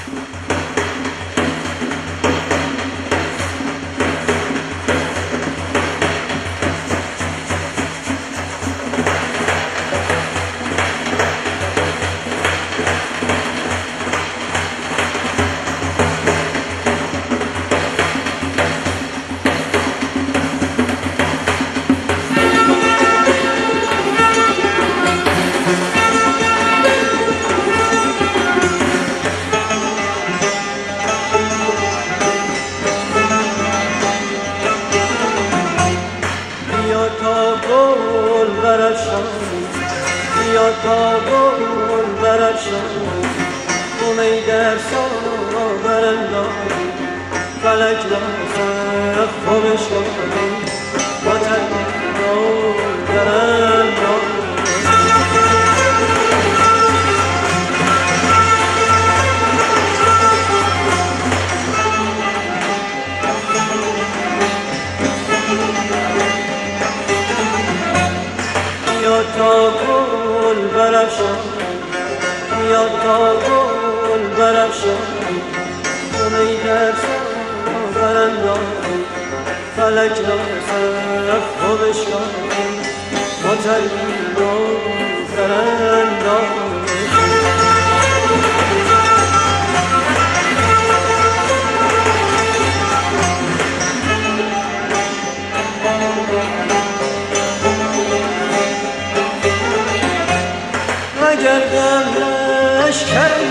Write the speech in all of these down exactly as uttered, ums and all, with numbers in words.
بیا تا گل برافشانی می در ساغر اندازی فلک را سقف بشکنی وطن را در اندازی بیا تا گل برافشانی بیا تا گل برافشانی می در ساغر اندازی فلک را سقف بشکنی وطن را در اندازی نگردم لشکرم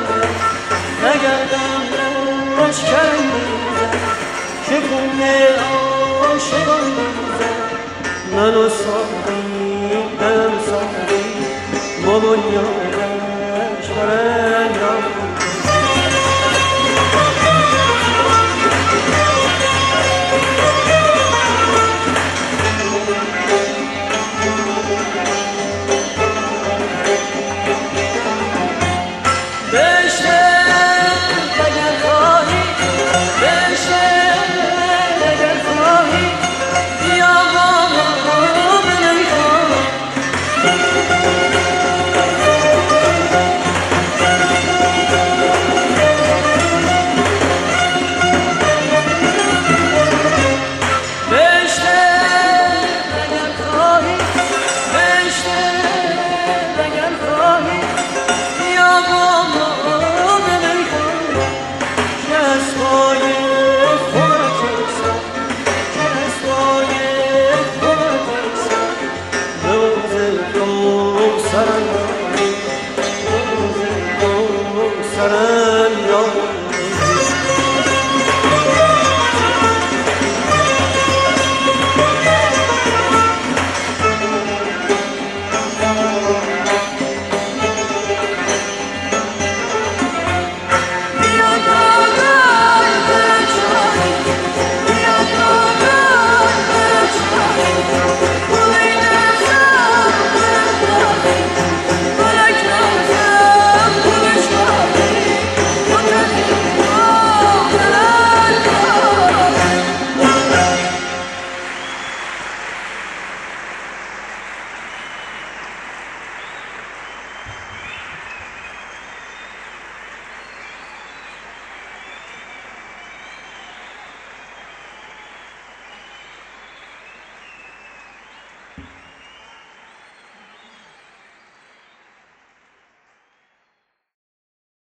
نگردم لشکرم که خونه عاشقان میزد من و ساقی دلم ساقی ما بنیادش برندم